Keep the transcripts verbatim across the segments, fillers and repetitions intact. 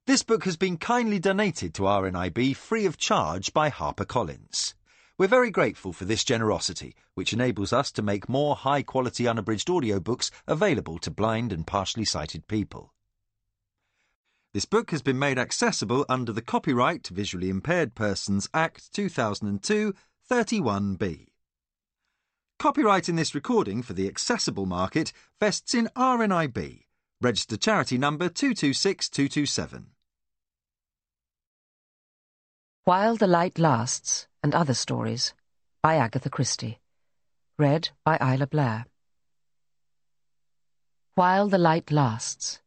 This book has been kindly donated to R N I B free of charge by HarperCollins. We're very grateful for this generosity, which enables us to make more high-quality unabridged audiobooks available to blind and partially sighted people. This book has been made accessible under the Copyright Visually Impaired Persons Act two thousand two, thirty-one B. Copyright in this recording for the accessible market vests in R N I B, registered charity number two two six two two seven. While the Light Lasts and Other Stories by Agatha Christie. Read by Isla Blair. While the Light Lasts.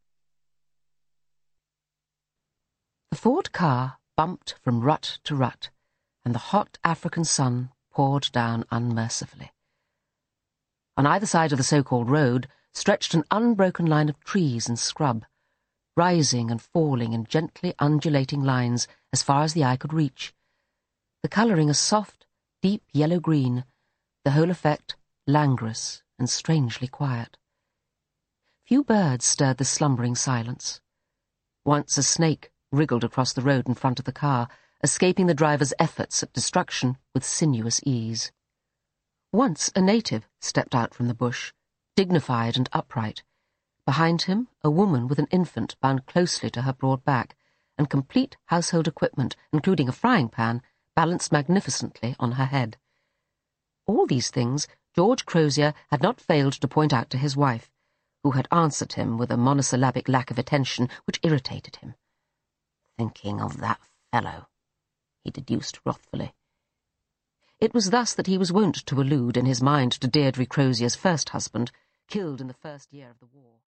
The Ford car bumped from rut to rut, and the hot African sun poured down unmercifully. On either side of the so-called road stretched an unbroken line of trees and scrub, rising and falling in gently undulating lines as far as the eye could reach, the colouring a soft, deep yellow-green, the whole effect languorous and strangely quiet. Few birds stirred the slumbering silence. Once a snake wriggled across the road in front of the car, escaping the driver's efforts at destruction with sinuous ease. Once a native stepped out from the bush, dignified and upright. Behind him, a woman with an infant bound closely to her broad back, and complete household equipment, including a frying pan, balanced magnificently on her head. All these things George Crozier had not failed to point out to his wife, who had answered him with a monosyllabic lack of attention which irritated him. "Thinking of that fellow," he deduced wrathfully. It was thus that he was wont to allude in his mind to Deirdre Crozier's first husband, killed in the first year of the war.